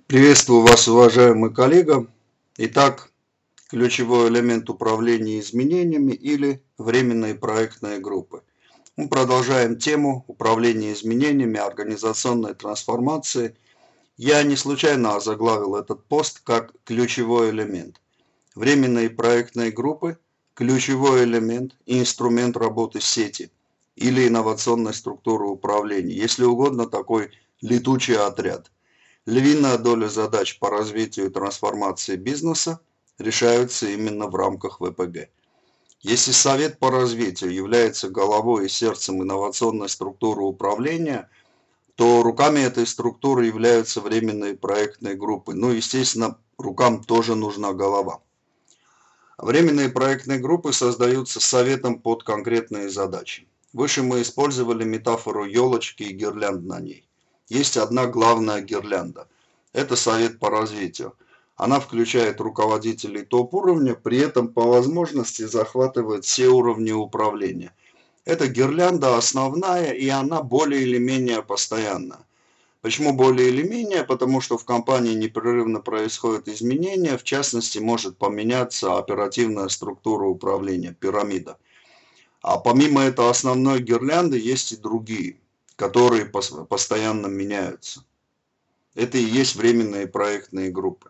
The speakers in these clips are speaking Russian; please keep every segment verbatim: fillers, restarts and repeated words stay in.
Приветствую вас, уважаемый коллега. Итак, ключевой элемент управления изменениями или временные проектные группы. Мы продолжаем тему управления изменениями, организационной трансформации. Я не случайно озаглавил этот пост как ключевой элемент. Временные проектные группы – ключевой элемент и инструмент работы сети или инновационной структуры управления, если угодно, такой летучий отряд. Львиная доля задач по развитию и трансформации бизнеса решаются именно в рамках вэ пэ гэ. Если Совет по развитию является головой и сердцем инновационной структуры управления, то руками этой структуры являются временные проектные группы. Ну, естественно, рукам тоже нужна голова. Временные проектные группы создаются Советом под конкретные задачи. Выше мы использовали метафору елочки и гирлянд на ней. Есть одна главная гирлянда. Это Совет по развитию. Она включает руководителей топ-уровня, при этом по возможности захватывает все уровни управления. Эта гирлянда основная, и она более или менее постоянна. Почему более или менее? Потому что в компании непрерывно происходят изменения, в частности может поменяться оперативная структура управления, пирамида. А помимо этой основной гирлянды есть и другие, которые постоянно меняются. Это и есть временные проектные группы.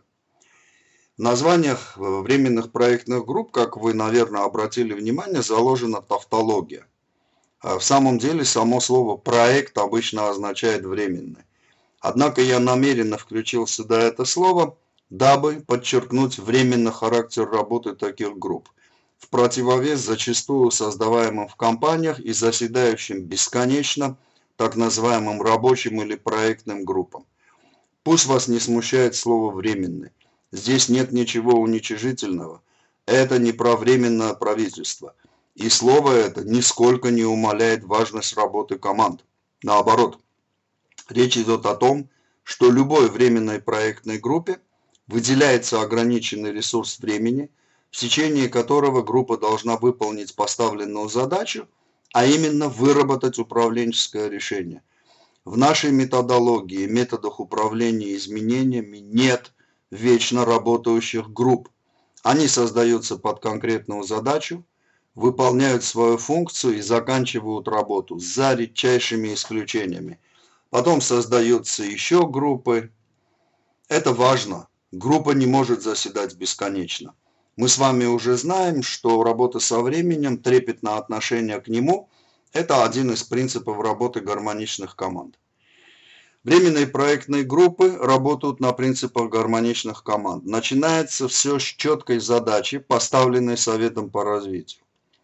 В названиях временных проектных групп, как вы, наверное, обратили внимание, заложена тавтология. В самом деле, само слово «проект» обычно означает «временный». Однако я намеренно включил сюда это слово, дабы подчеркнуть временный характер работы таких групп, в противовес зачастую создаваемым в компаниях и заседающим бесконечно так называемым рабочим или проектным группам. Пусть вас не смущает слово «временный». Здесь нет ничего уничижительного. Это не про временное правительство. И слово это нисколько не умаляет важность работы команд. Наоборот. Речь идет о том, что любой временной проектной группе выделяется ограниченный ресурс времени, в течение которого группа должна выполнить поставленную задачу, а именно выработать управленческое решение. В нашей методологии и методах управления изменениями нет вечно работающих групп. Они создаются под конкретную задачу, выполняют свою функцию и заканчивают работу, за редчайшими исключениями. Потом создаются еще группы. Это важно. Группа не может заседать бесконечно. Мы с вами уже знаем, что работа со временем, трепетное отношение к нему – это один из принципов работы гармоничных команд. Временные проектные группы работают на принципах гармоничных команд. Начинается все с четкой задачи, поставленной Советом по развитию.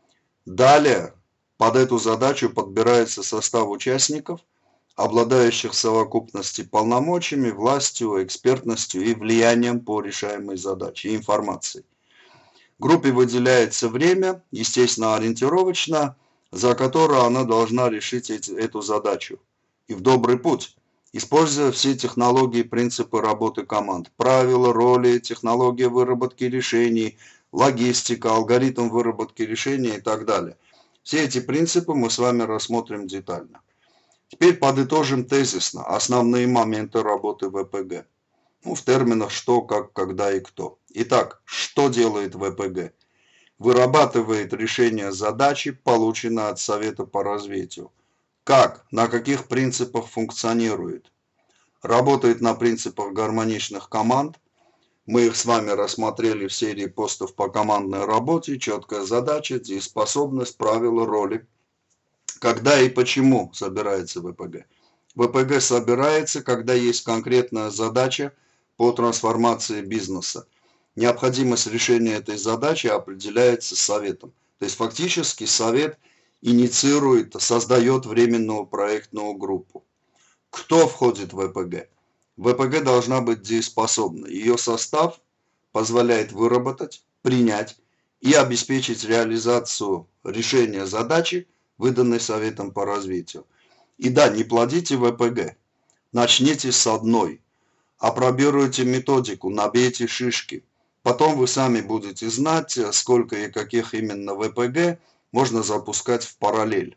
Далее под эту задачу подбирается состав участников, обладающих в совокупности полномочиями, властью, экспертностью и влиянием по решаемой задаче и информации. Группе выделяется время, естественно ориентировочно, за которое она должна решить эти, эту задачу. И в добрый путь, используя все технологии и принципы работы команд, правила, роли, технология выработки решений, логистика, алгоритм выработки решений и так далее. Все эти принципы мы с вами рассмотрим детально. Теперь подытожим тезисно основные моменты работы вэ пэ гэ. Ну, в терминах что, как, когда и кто. Итак, что делает вэ пэ гэ? Вырабатывает решение задачи, полученной от Совета по развитию. Как, на каких принципах функционирует? Работает на принципах гармоничных команд. Мы их с вами рассмотрели в серии постов по командной работе. Четкая задача, дееспособность, правила, роли. Когда и почему собирается вэ пэ гэ? вэ пэ гэ собирается, когда есть конкретная задача по трансформации бизнеса. Необходимость решения этой задачи определяется Советом. То есть фактически Совет инициирует, создает временную проектную группу. Кто входит в вэ пэ гэ? вэ пэ гэ должна быть дееспособной. Ее состав позволяет выработать, принять и обеспечить реализацию решения задачи, выданной Советом по развитию. И да, не плодите вэ пэ гэ. Начните с одной. Опробируйте методику, набейте шишки. Потом вы сами будете знать, сколько и каких именно вэ пэ гэ можно запускать в параллель.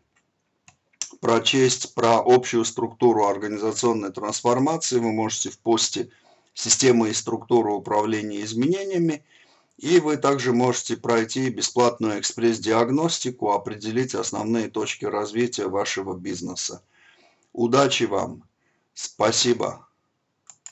Прочесть про общую структуру организационной трансформации вы можете в посте системы и структуру управления изменениями. И вы также можете пройти бесплатную экспресс-диагностику, определить основные точки развития вашего бизнеса. Удачи вам! Спасибо!